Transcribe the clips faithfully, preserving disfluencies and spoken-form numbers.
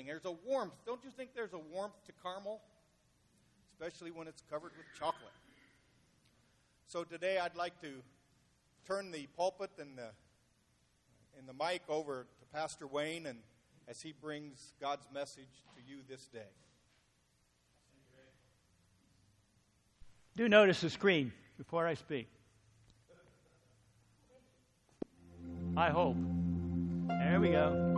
There's a warmth. Don't you think there's a warmth to caramel? Especially when it's covered with chocolate. So today I'd like to turn the pulpit and the, and the mic over to Pastor Wayne, and as he brings God's message to you this day. Do notice the screen before I speak. I hope. There we go.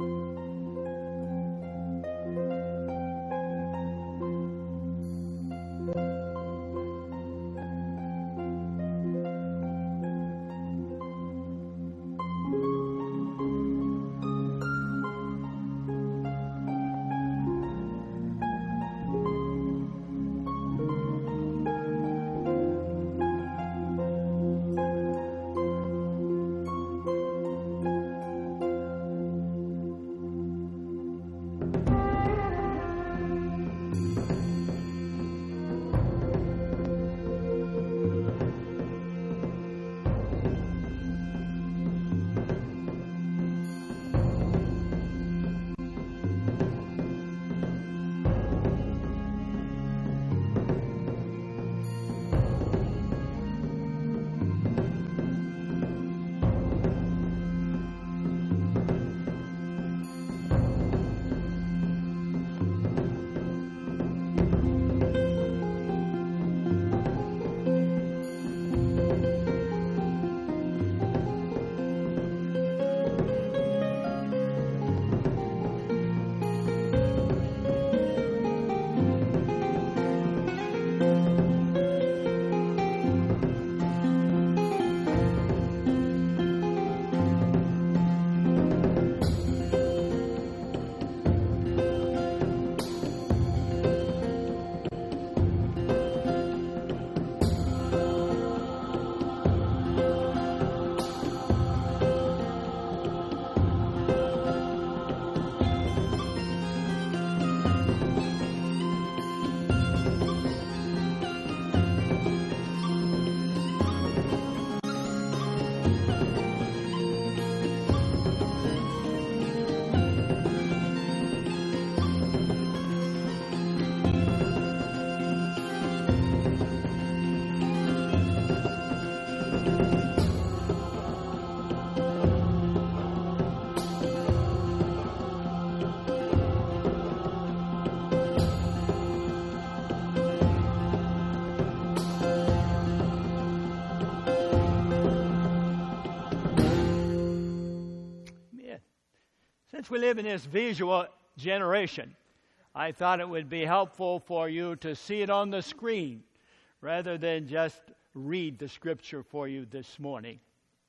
Since we live in this visual generation, I thought it would be helpful for you to see it on the screen rather than just read the scripture for you this morning.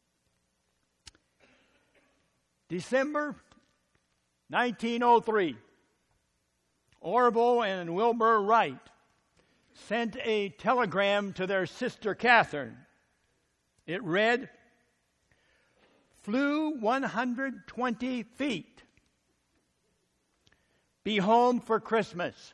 December nineteen oh three, Orville and Wilbur Wright sent a telegram to their sister Catherine. It read, "Flew one hundred twenty feet. Be home for Christmas."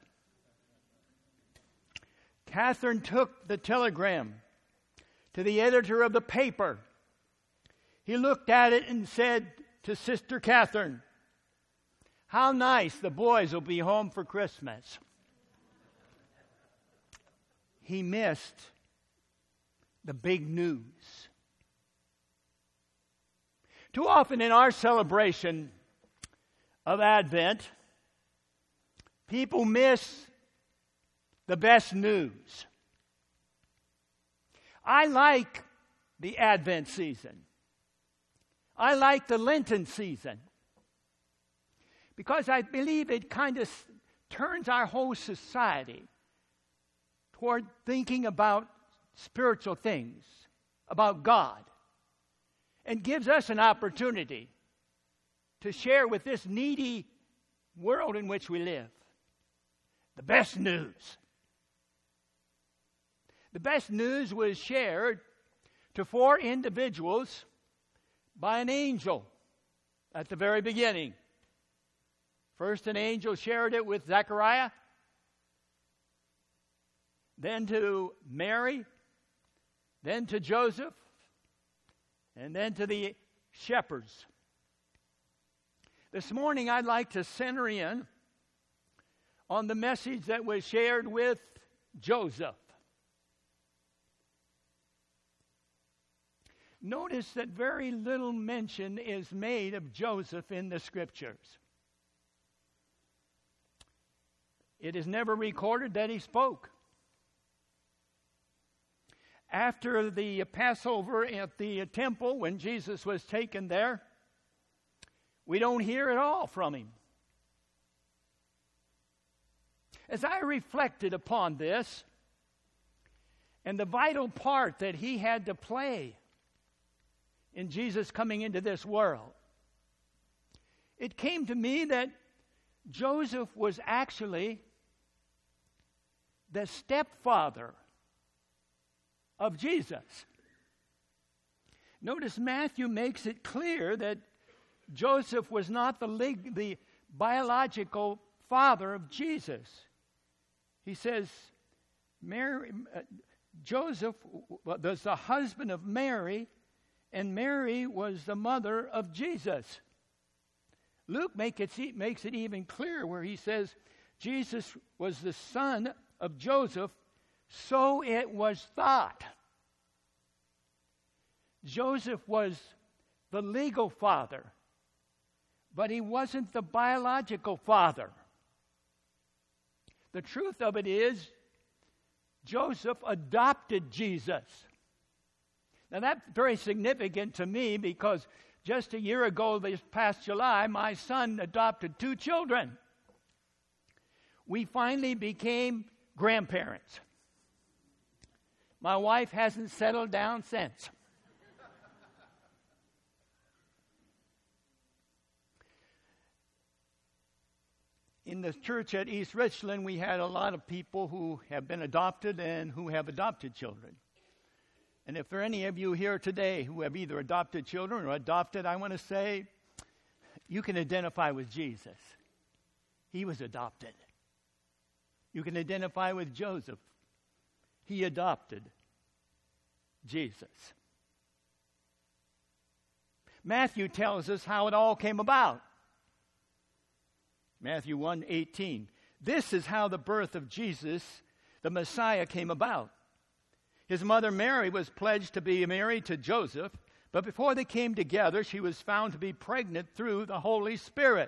Catherine took the telegram to the editor of the paper. He looked at it and said to Sister Catherine, "How nice, the boys will be home for Christmas." He missed the big news. Too often in our celebration of Advent, people miss the best news. I like the Advent season. I like the Lenten season because I believe it kind of turns our whole society toward thinking about spiritual things, about God, and gives us an opportunity to share with this needy world in which we live the best news. The best news was shared to four individuals by an angel at the very beginning. First, an angel shared it with Zechariah, then to Mary, then to Joseph, and then to the shepherds. This morning I'd like to center in on the message that was shared with Joseph. Notice that very little mention is made of Joseph in the Scriptures. It is never recorded that he spoke. After the Passover at the temple, when Jesus was taken there, we don't hear at all from him. As I reflected upon this and the vital part that he had to play in Jesus coming into this world, it came to me that Joseph was actually the stepfather of Jesus. Notice Matthew makes it clear that Joseph was not the, leg- the biological father of Jesus. He says Mary, uh, Joseph was the husband of Mary, and Mary was the mother of Jesus. Luke make it, makes it even clearer where he says Jesus was the son of Joseph, so it was thought. Joseph was the legal father, but he wasn't the biological father. The truth of it is, Joseph adopted Jesus. Now that's very significant to me because just a year ago, this past July, my son adopted two children. We finally became grandparents. My wife hasn't settled down since. In the church at East Richland, we had a lot of people who have been adopted and who have adopted children. And if there are any of you here today who have either adopted children or adopted, I want to say you can identify with Jesus. He was adopted. You can identify with Joseph. He adopted Jesus. Matthew tells us how it all came about. Matthew one eighteen. This is how the birth of Jesus, the Messiah, came about. His mother Mary was pledged to be married to Joseph, but before they came together, she was found to be pregnant through the Holy Spirit.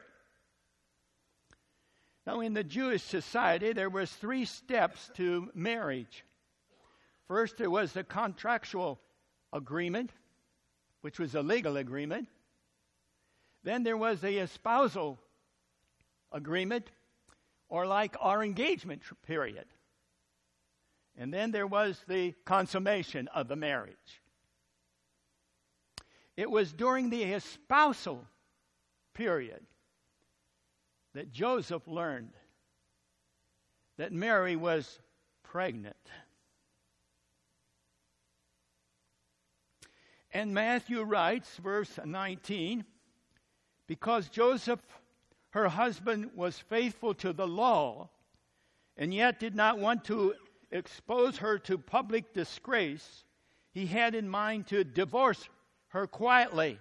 Now, in the Jewish society, there was three steps to marriage. First, there was the contractual agreement, which was a legal agreement. Then there was the espousal agreement, or like our engagement period. And then there was the consummation of the marriage. It was during the espousal period that Joseph learned that Mary was pregnant. And Matthew writes, verse nineteen, because Joseph, her husband, was faithful to the law and yet did not want to expose her to public disgrace, he had in mind to divorce her quietly.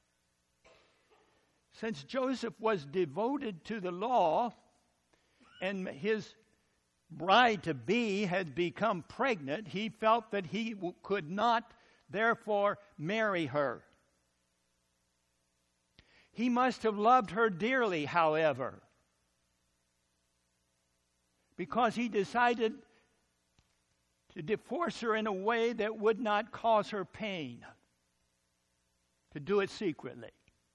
Since Joseph was devoted to the law and his bride-to-be had become pregnant, he felt that he w- could not, therefore, marry her. He must have loved her dearly, however, because he decided to divorce her in a way that would not cause her pain, to do it secretly.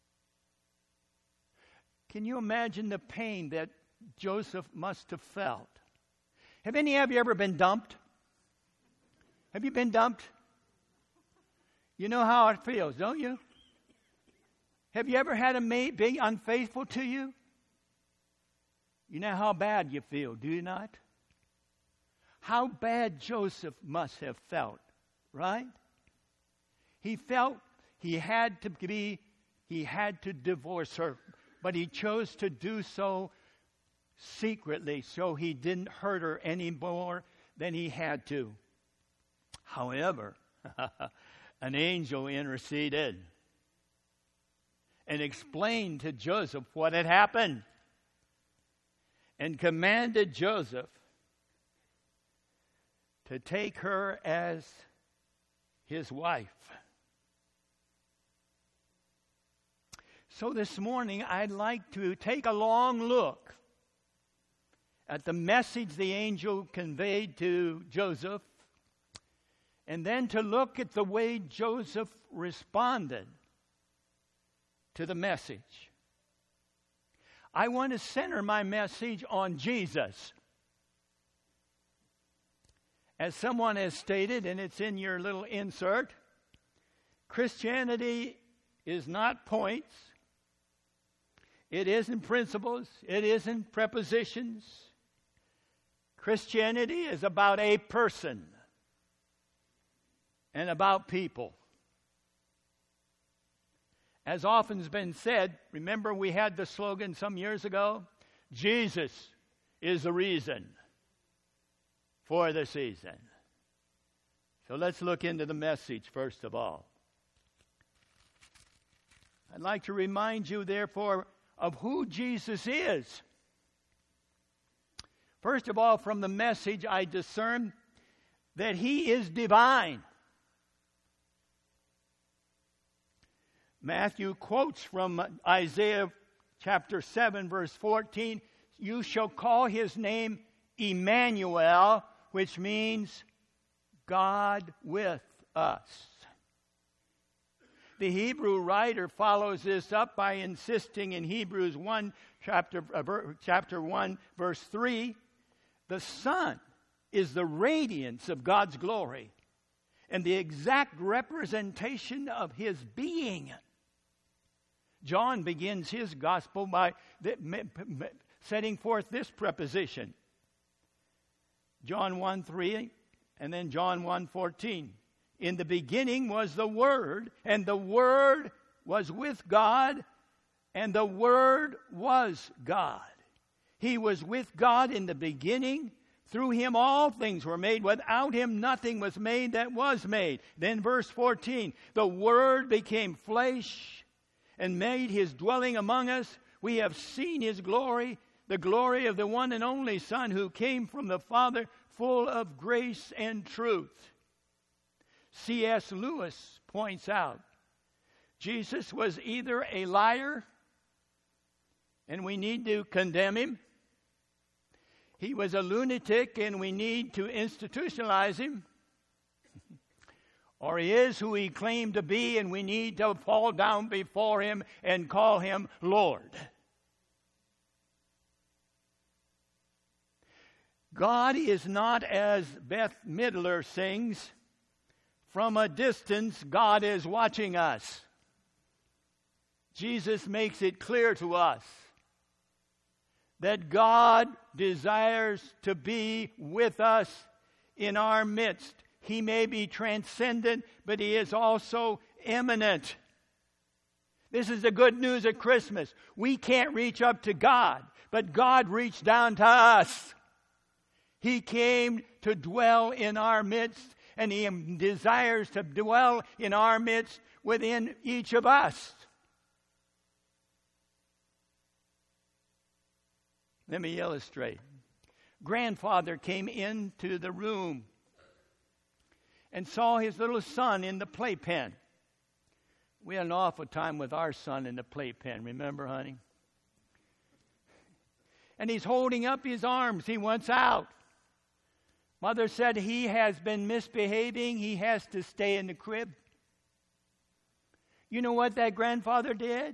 Can you imagine the pain that Joseph must have felt? Have any of you ever been dumped? Have you been dumped? You know how it feels, don't you? Have you ever had a mate be unfaithful to you? You know how bad you feel, do you not? How bad Joseph must have felt, right? He felt he had to be, he had to divorce her, but he chose to do so secretly so he didn't hurt her any more than he had to. However, an angel interceded. and explained to Joseph what had happened, and commanded Joseph to take her as his wife. So this morning, I'd like to take a long look at the message the angel conveyed to Joseph, and then to look at the way Joseph responded to the message. I want to center my message on Jesus. As someone has stated, and it's in your little insert, Christianity is not points. It isn't principles. It isn't prepositions. Christianity is about a person and about people. As often has been said, remember we had the slogan some years ago, Jesus is the reason for the season. So let's look into the message first of all. I'd like to remind you, therefore, of who Jesus is. First of all, from the message, I discern that he is divine. Matthew quotes from Isaiah chapter seven, verse fourteen, "You shall call his name Emmanuel," which means God with us. The Hebrew writer follows this up by insisting in Hebrews one, chapter, uh, chapter one, verse three, the Son is the radiance of God's glory and the exact representation of his being. John begins his gospel by setting forth this preposition. John one three and then John one fourteen. In the beginning was the Word, and the Word was with God, and the Word was God. He was with God in the beginning. Through him all things were made. Without him nothing was made that was made. Then verse fourteen, the Word became flesh and made his dwelling among us. We have seen his glory, the glory of the one and only Son who came from the Father, full of grace and truth. C S Lewis points out, Jesus was either a liar, and we need to condemn him. He was a lunatic, and we need to institutionalize him. Or he is who he claimed to be, and we need to fall down before him and call him Lord. God is not, as Beth Midler sings, from a distance, God is watching us. Jesus makes it clear to us that God desires to be with us in our midst. He may be transcendent, but he is also immanent. This is the good news at Christmas. We can't reach up to God, but God reached down to us. He came to dwell in our midst, and he desires to dwell in our midst within each of us. Let me illustrate. Grandfather came into the room and saw his little son in the playpen. We had an awful time with our son in the playpen, remember, honey? And he's holding up his arms. He wants out. Mother said he has been misbehaving. He has to stay in the crib. You know what that grandfather did?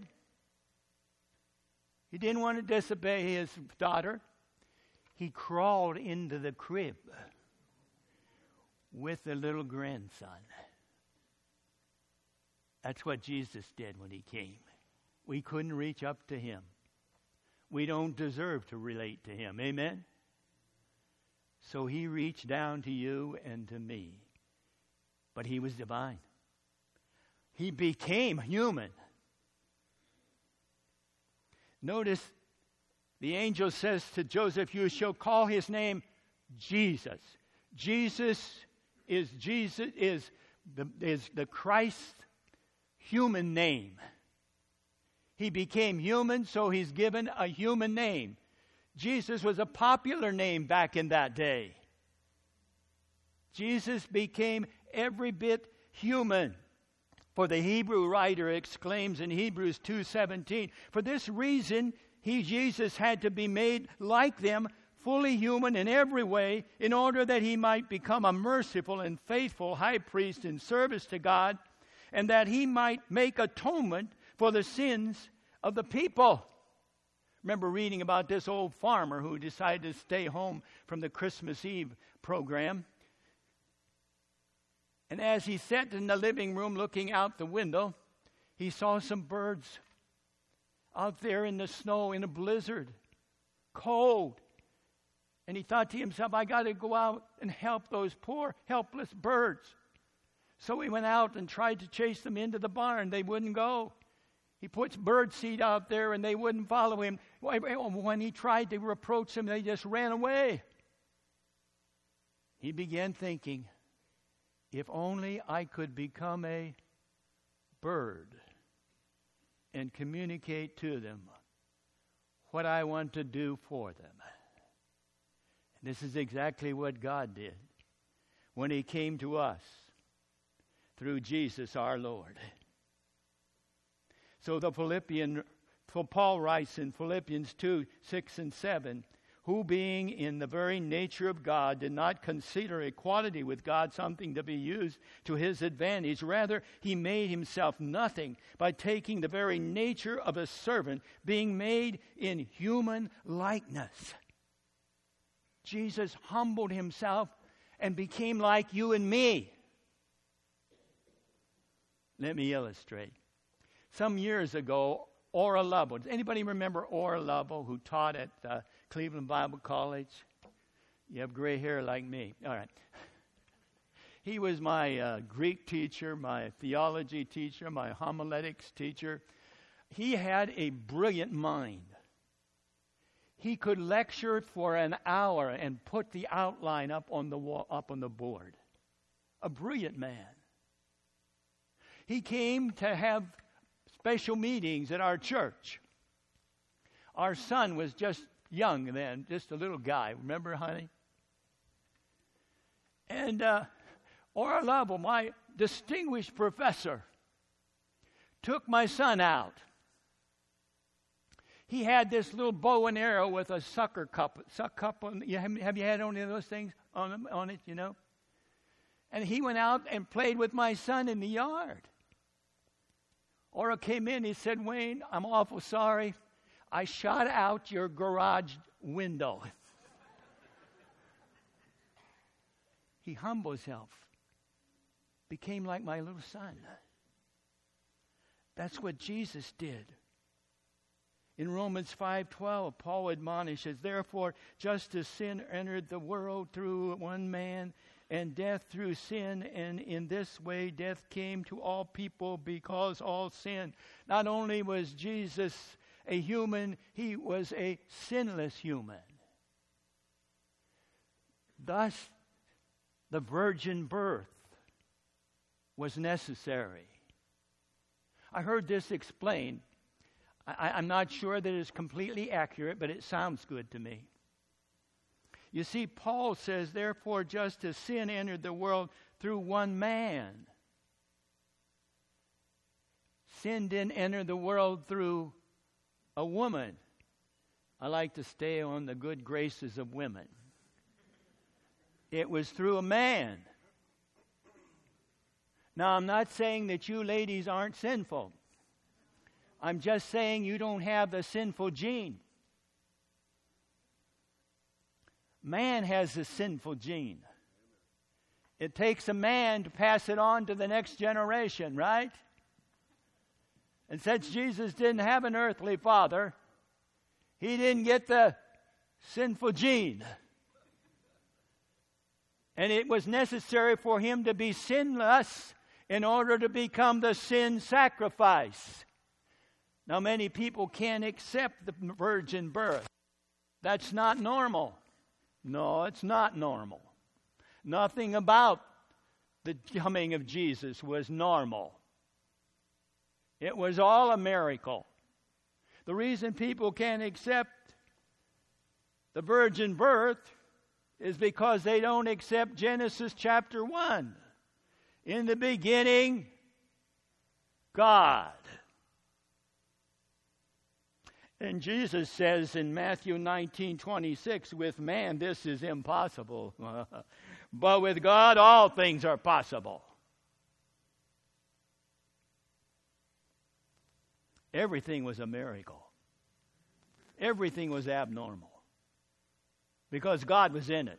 He didn't want to disobey his daughter. He crawled into the crib with the little grandson. That's what Jesus did when he came. We couldn't reach up to him. We don't deserve to relate to him. Amen? So he reached down to you and to me. But he was divine. He became human. Notice the angel says to Joseph, you shall call his name Jesus. Jesus is Jesus is the, is the Christ human name. He became human, so he's given a human name. Jesus was a popular name back in that day. Jesus became every bit human. For the Hebrew writer exclaims in Hebrews two seventeen, for this reason he, Jesus, had to be made like them, fully human in every way, in order that he might become a merciful and faithful high priest in service to God, and that he might make atonement for the sins of the people. Remember reading about this old farmer who decided to stay home from the Christmas Eve program. And as he sat in the living room looking out the window, he saw some birds out there in the snow in a blizzard, cold. And he thought to himself, I got to go out and help those poor, helpless birds. So he went out and tried to chase them into the barn. They wouldn't go. He puts bird seed out there and they wouldn't follow him. When he tried to reproach them, they just ran away. He began thinking, if only I could become a bird and communicate to them what I want to do for them. And this is exactly what God did when he came to us through Jesus our Lord. So the Philippian, so Paul writes in Philippians two, six and seven, who being in the very nature of God did not consider equality with God something to be used to his advantage. Rather, he made himself nothing by taking the very nature of a servant, being made in human likeness. Jesus humbled himself and became like you and me. Let me illustrate. Some years ago, Ora Lovell. Does anybody remember Ora Lovell, who taught at uh, Cleveland Bible College? You have gray hair like me. All right. He was my uh, Greek teacher, my theology teacher, my homiletics teacher. He had a brilliant mind. He could lecture for an hour and put the outline up on the wall, up on the board. A brilliant man. He came to have special meetings at our church. Our son was just young then, just a little guy. Remember, honey? And uh, Ora Lovell, my distinguished professor, took my son out. He had this little bow and arrow with a sucker cup. Suck cup on, you have, have you had any of those things on, on it, you know? And he went out and played with my son in the yard. Ora came in, he said, Wayne, I'm awful sorry. I shot out your garage window. He humbled himself. Became like my little son. That's what Jesus did. In Romans five twelve, Paul admonishes, therefore, just as sin entered the world through one man, and death through sin, and in this way death came to all people because all sinned. Not only was Jesus a human, he was a sinless human. Thus, the virgin birth was necessary. I heard this explained. I, I'm not sure that it's completely accurate, but it sounds good to me. You see, Paul says, therefore, just as sin entered the world through one man, sin didn't enter the world through a woman. I like to stay on the good graces of women. It was through a man. Now, I'm not saying that you ladies aren't sinful. I'm just saying you don't have the sinful gene. Man has the sinful gene. It takes a man to pass it on to the next generation, right? And since Jesus didn't have an earthly father, he didn't get the sinful gene. And it was necessary for him to be sinless in order to become the sin sacrifice. Now, many people can't accept the virgin birth. That's not normal. No, it's not normal. Nothing about the coming of Jesus was normal. It was all a miracle. The reason people can't accept the virgin birth is because they don't accept Genesis chapter one. In the beginning, God. And Jesus says in Matthew nineteen twenty-six, with man this is impossible. But with God all things are possible. Everything was a miracle. Everything was abnormal. Because God was in it.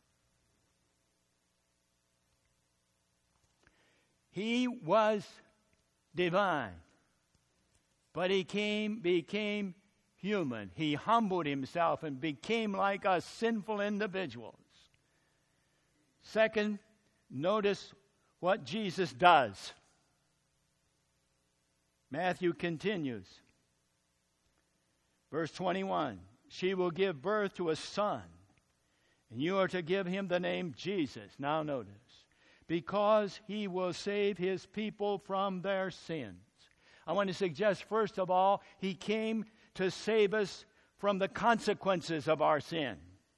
He was divine. But he came, became human. He humbled himself and became like us sinful individuals. Second, notice what Jesus does. Matthew continues. Verse twenty-one. She will give birth to a son, and you are to give him the name Jesus. Now notice. Because he will save his people from their sins. I want to suggest, first of all, he came to save us from the consequences of our sin.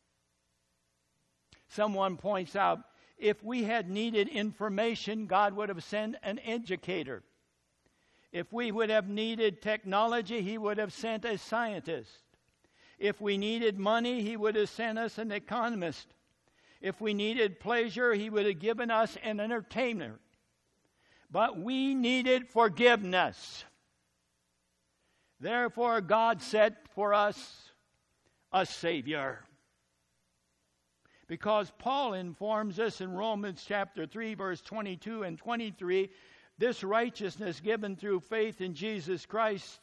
Someone points out, if we had needed information, God would have sent an educator. If we would have needed technology, he would have sent a scientist. If we needed money, he would have sent us an economist. If we needed pleasure, he would have given us an entertainer. But we needed forgiveness. Therefore, God sent for us a Savior. Because Paul informs us in Romans chapter three, verse twenty-two and twenty-three, this righteousness given through faith in Jesus Christ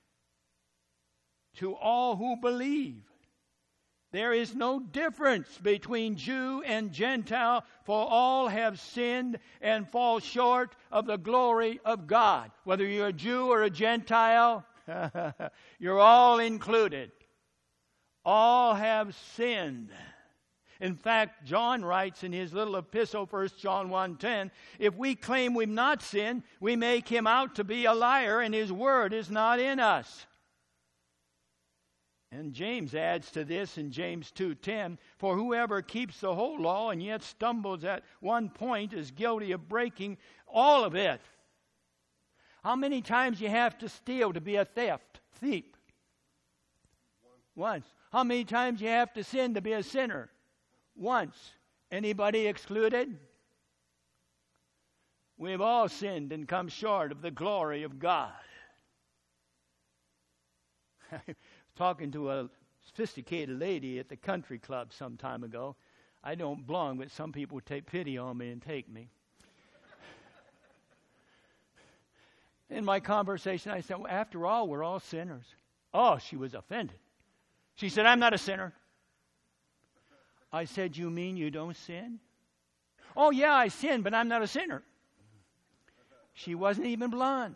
to all who believe. There is no difference between Jew and Gentile, for all have sinned and fall short of the glory of God. Whether you're a Jew or a Gentile, you're all included. All have sinned. In fact, John writes in his little epistle, First John one ten, if we claim we've not sinned, we make him out to be a liar, and his word is not in us. And James adds to this in James two ten, for whoever keeps the whole law and yet stumbles at one point is guilty of breaking all of it. How many times you have to steal to be a theft, thief? Once. How many times you have to sin to be a sinner? Once. Anybody excluded? We've all sinned and come short of the glory of God. Talking to a sophisticated lady at the country club some time ago. I don't belong, but some people would take pity on me and take me. In my conversation, I said, well, after all, we're all sinners. Oh, she was offended. She said, I'm not a sinner. I said, you mean you don't sin? Oh, yeah, I sin, but I'm not a sinner. She wasn't even blonde.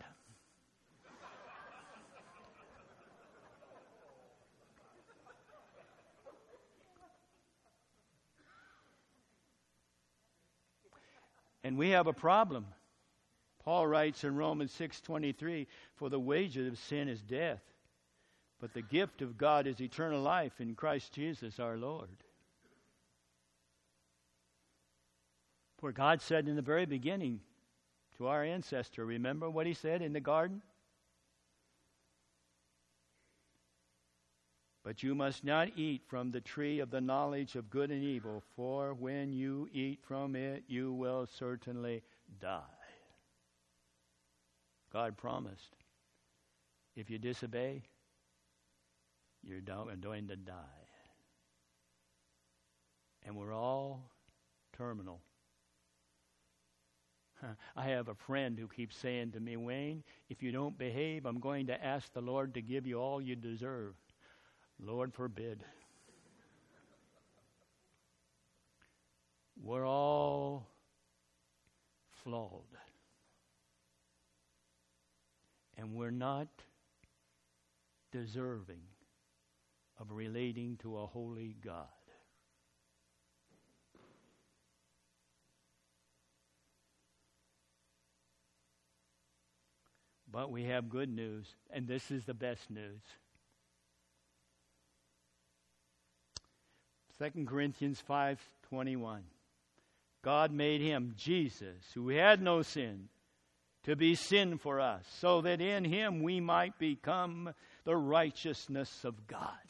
And we have a problem. Paul writes in Romans six twenty-three, for the wages of sin is death, but the gift of God is eternal life in Christ Jesus our Lord. For God said in the very beginning to our ancestor, remember what he said in the garden? But you must not eat from the tree of the knowledge of good and evil, for when you eat from it, you will certainly die. God promised, if you disobey, you're going to die. And we're all terminal. I have a friend who keeps saying to me, Wayne, if you don't behave, I'm going to ask the Lord to give you all you deserve. Lord forbid. We're all flawed. And we're not deserving of relating to a holy God. But we have good news, and this is the best news. Second Corinthians five twenty-one. God made him, Jesus, who had no sin, to be sin for us, so that in him we might become the righteousness of God.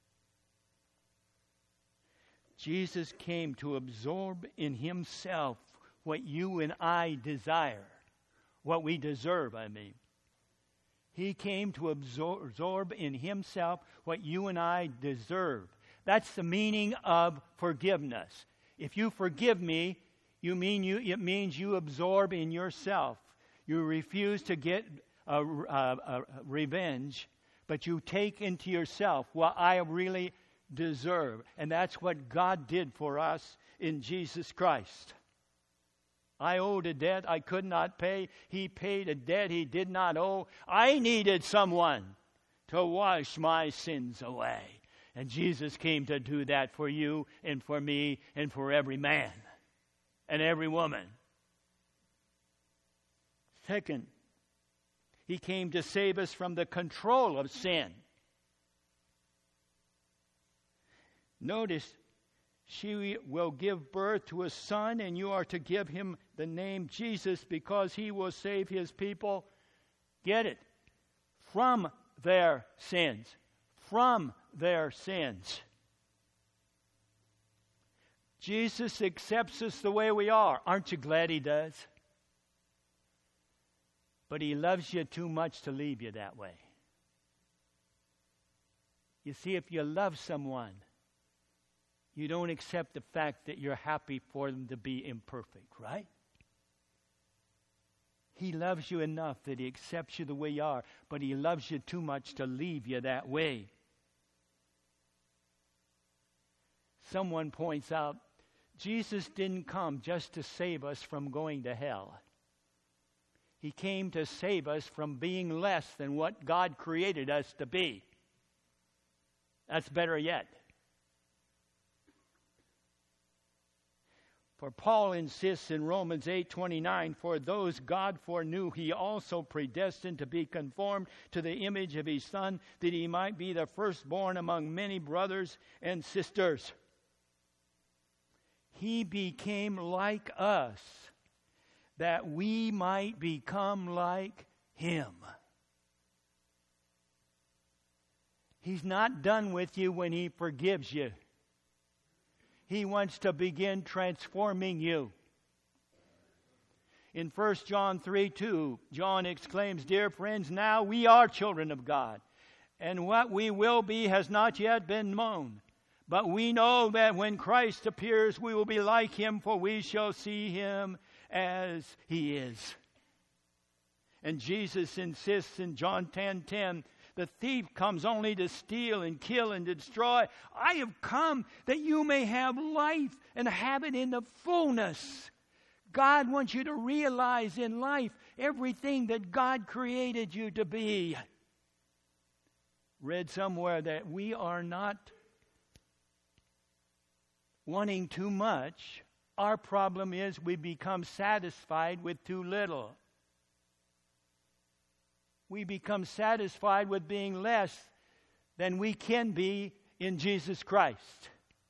Jesus came to absorb in himself what you and I desire, what we deserve, I mean. He came to absor- absorb in himself what you and I deserve. That's the meaning of forgiveness. If you forgive me, you mean you. It means you absorb in yourself. You refuse to get a, a, a revenge, but you take into yourself what I really deserve. And that's what God did for us in Jesus Christ. I owed a debt I could not pay. He paid a debt he did not owe. I needed someone to wash my sins away. And Jesus came to do that for you and for me and for every man and every woman. Second, he came to save us from the control of sin. Notice, she will give birth to a son, and you are to give him the name Jesus because he will save his people, get it, from their sins. From their sins. Jesus accepts us the way we are. Aren't you glad he does? But he loves you too much to leave you that way. You see, if you love someone, you don't accept the fact that you're happy for them to be imperfect, right? He loves you enough that he accepts you the way you are, but he loves you too much to leave you that way. Someone points out, Jesus didn't come just to save us from going to hell. He came to save us from being less than what God created us to be. That's better yet. For Paul insists in Romans eight twenty-nine, for those God foreknew, he also predestined to be conformed to the image of his Son, that he might be the firstborn among many brothers and sisters. He became like us, that we might become like him. He's not done with you when he forgives you. He wants to begin transforming you. In First John three two, John exclaims, dear friends, now we are children of God, and what we will be has not yet been known. But we know that when Christ appears, we will be like him, for we shall see him as he is. And Jesus insists in John ten ten, the thief comes only to steal and kill and destroy. I have come that you may have life and have it in the fullness. God wants you to realize in life everything that God created you to be. Read somewhere that we are not wanting too much. Our problem is we become satisfied with too little. We become satisfied with being less than we can be in Jesus Christ.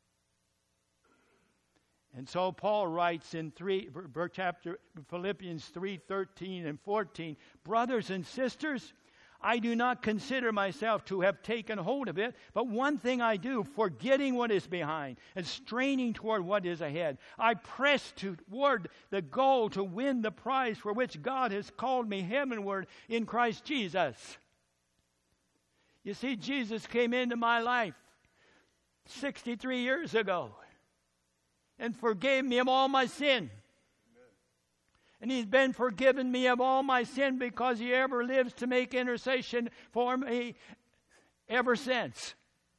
And so Paul writes in three chapter Philippians three thirteen and fourteen, brothers and sisters, I do not consider myself to have taken hold of it, but one thing I do, forgetting what is behind and straining toward what is ahead, I press toward the goal to win the prize for which God has called me heavenward in Christ Jesus. You see, Jesus came into my life sixty-three years ago and forgave me of all my sin. And he's been forgiven me of all my sin because he ever lives to make intercession for me ever since.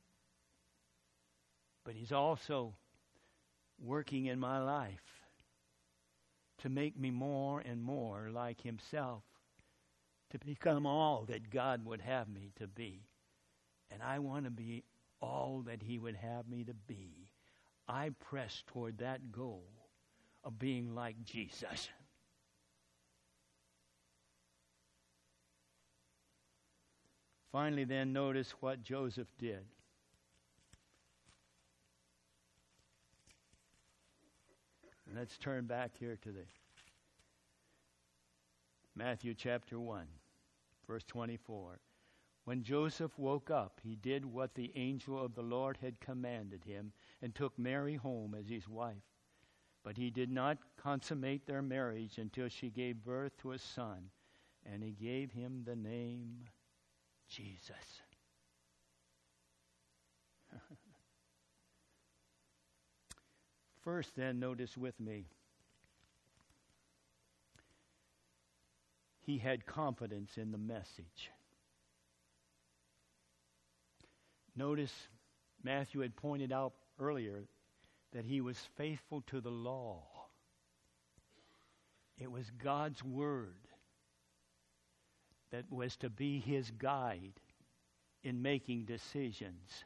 But he's also working in my life to make me more and more like himself, to become all that God would have me to be. And I want to be all that he would have me to be. I press toward that goal of being like Jesus. Finally, then, notice what Joseph did. Let's turn back here to the Matthew chapter one, verse twenty-four. When Joseph woke up, he did what the angel of the Lord had commanded him and took Mary home as his wife. But he did not consummate their marriage until she gave birth to a son, and he gave him the name Jesus. First, then, notice with me, he had confidence in the message. Notice Matthew had pointed out earlier that he was faithful to the law. It was God's word that was to be his guide in making decisions.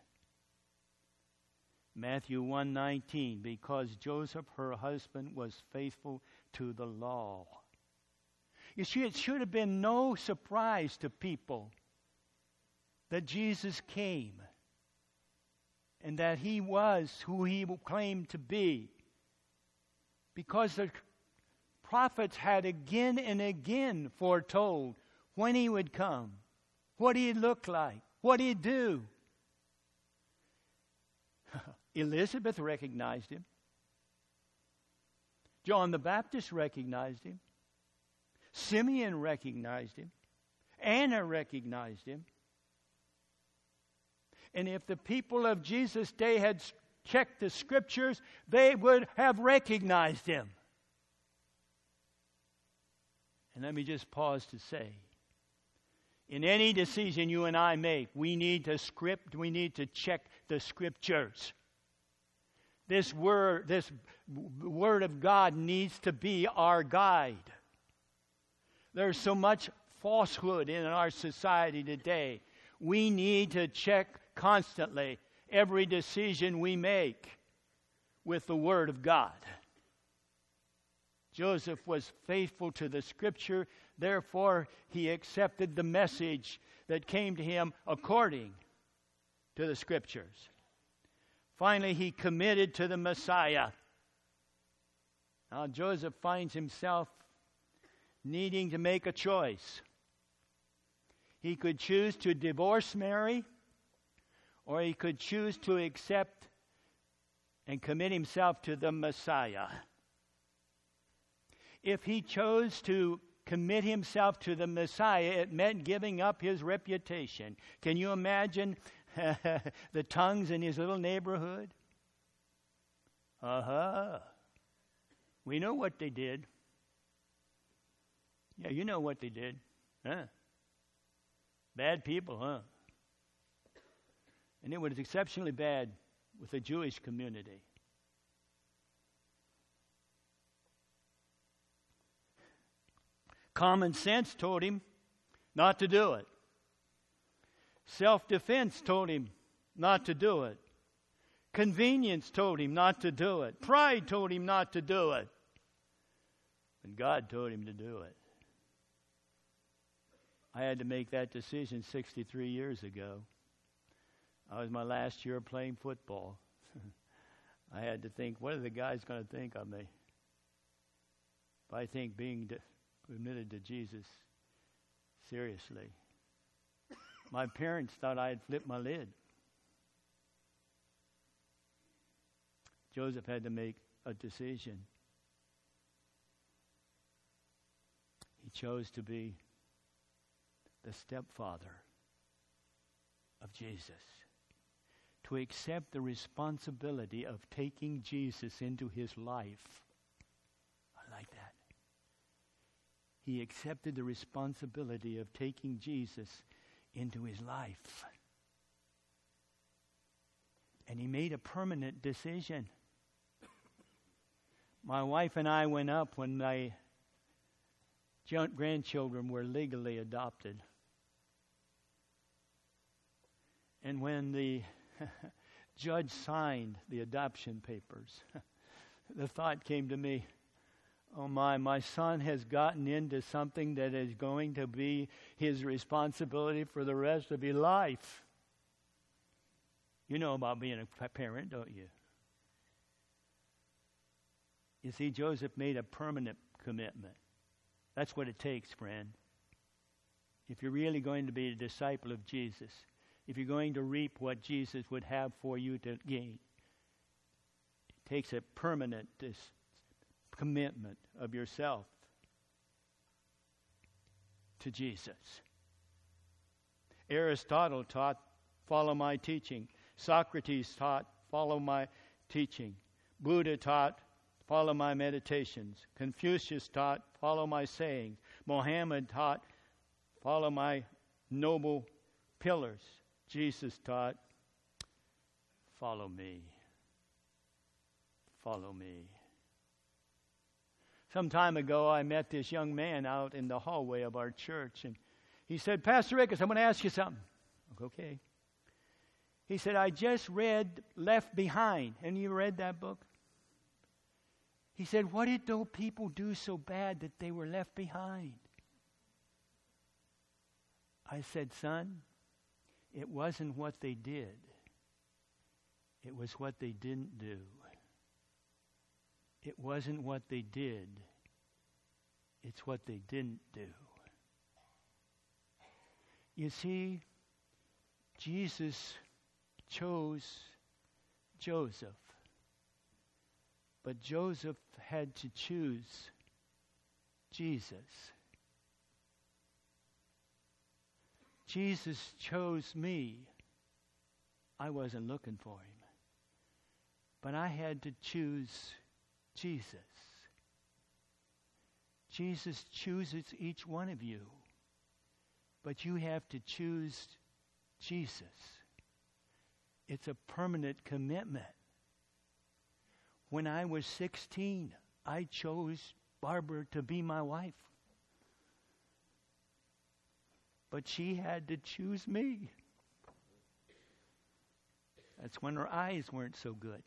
Matthew one nineteen, because Joseph, her husband, was faithful to the law. You see, it should have been no surprise to people that Jesus came and that he was who he claimed to be, because the prophets had again and again foretold when he would come, what he'd look like, what he'd do. Elizabeth recognized him. John the Baptist recognized him. Simeon recognized him. Anna recognized him. And if the people of Jesus' day had checked the scriptures, they would have recognized him. And let me just pause to say, in any decision you and I make, we need to script, we need to check the scriptures. This word, this word of God needs to be our guide. There's so much falsehood in our society today. We need to check constantly every decision we make with the Word of God. Joseph was faithful to the Scripture, therefore he accepted the message that came to him according to the Scriptures. Finally, he committed to the Messiah. Now, Joseph finds himself needing to make a choice. He could choose to divorce Mary, or he could choose to accept and commit himself to the Messiah. If he chose to commit himself to the Messiah, it meant giving up his reputation. Can you imagine the tongues in his little neighborhood? Uh-huh. We know what they did. Yeah, you know what they did. Huh? Bad people, huh? And it was exceptionally bad with the Jewish community. Common sense told him not to do it. Self-defense told him not to do it. Convenience told him not to do it. Pride told him not to do it. And God told him to do it. I had to make that decision sixty-three years ago. I was my last year playing football. I had to think, what are the guys going to think of me? If I think being de- committed to Jesus seriously. My parents thought I had flipped my lid. Joseph had to make a decision. He chose to be the stepfather of Jesus, to accept the responsibility of taking Jesus into his life. I like that. He accepted the responsibility of taking Jesus into his life. And he made a permanent decision. My wife and I went up when my grandchildren were legally adopted. And when the judge signed the adoption papers, the thought came to me, oh my, my son has gotten into something that is going to be his responsibility for the rest of his life. You know about being a parent, don't you? You see, Joseph made a permanent commitment. That's what it takes, friend. If you're really going to be a disciple of Jesus, if you're going to reap what Jesus would have for you to gain, it takes a permanent dis- commitment of yourself to Jesus. Aristotle taught, follow my teaching. Socrates taught, follow my teaching. Buddha taught, follow my meditations. Confucius taught, follow my sayings. Mohammed taught, follow my noble pillars. Jesus taught, follow me. Follow me. Some time ago, I met this young man out in the hallway of our church, and he said, Pastor Ricketts, I'm going to ask you something. Okay. He said, I just read Left Behind. And you read that book? He said, what did those people do so bad that they were left behind? I said, son, it wasn't what they did. It was what they didn't do. It wasn't what they did. It's what they didn't do. You see, Jesus chose Joseph. But Joseph had to choose Jesus. Jesus chose me. I wasn't looking for him. But I had to choose Jesus. Jesus chooses each one of you. But you have to choose Jesus. It's a permanent commitment. When I was sixteen, I chose Barbara to be my wife. But she had to choose me. That's when her eyes weren't so good.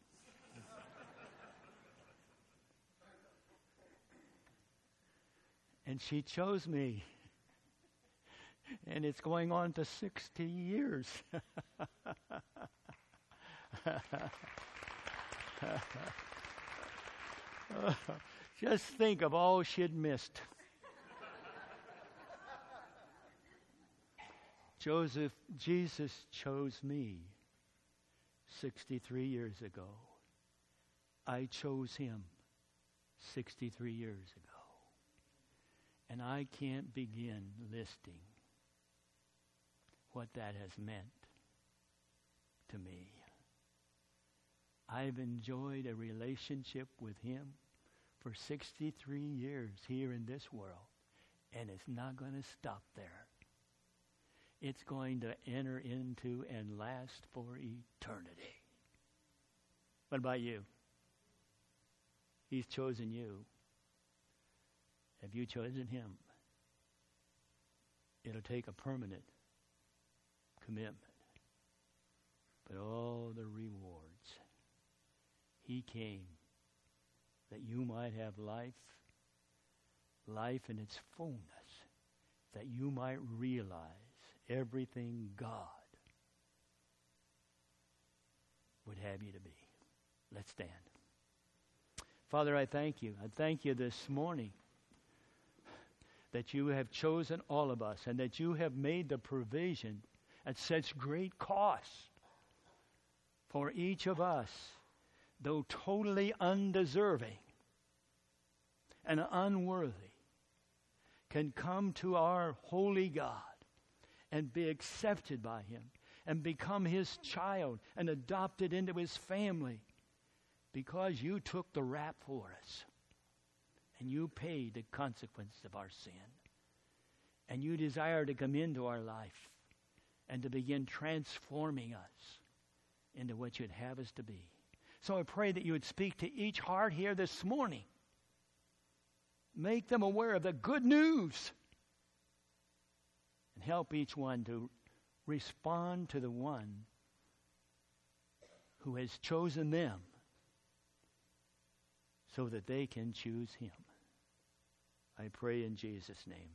And she chose me. And it's going on to sixty years. Just think of all she'd missed. Joseph, Jesus chose me sixty-three years ago. I chose him sixty-three years ago. And I can't begin listing what that has meant to me. I've enjoyed a relationship with him for sixty-three years here in this world, and it's not going to stop there. It's going to enter into and last for eternity. What about you? He's chosen you. Have you chosen him? It'll take a permanent commitment. But all the rewards. He came that you might have life, life in its fullness, that you might realize everything God would have you to be. Let's stand. Father, I thank you. I thank you this morning that you have chosen all of us and that you have made the provision at such great cost for each of us, though totally undeserving and unworthy, can come to our holy God and be accepted by him and become his child and adopted into his family because you took the rap for us and you paid the consequence of our sin. And you desire to come into our life and to begin transforming us into what you'd have us to be. So I pray that you would speak to each heart here this morning. Make them aware of the good news. And help each one to respond to the one who has chosen them so that they can choose him. I pray in Jesus' name.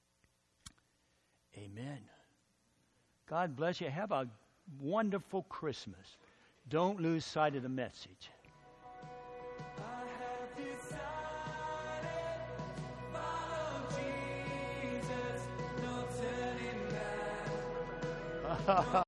Amen. God bless you. Have a wonderful Christmas. Don't lose sight of the message. I have decided, follow Jesus, no turning back.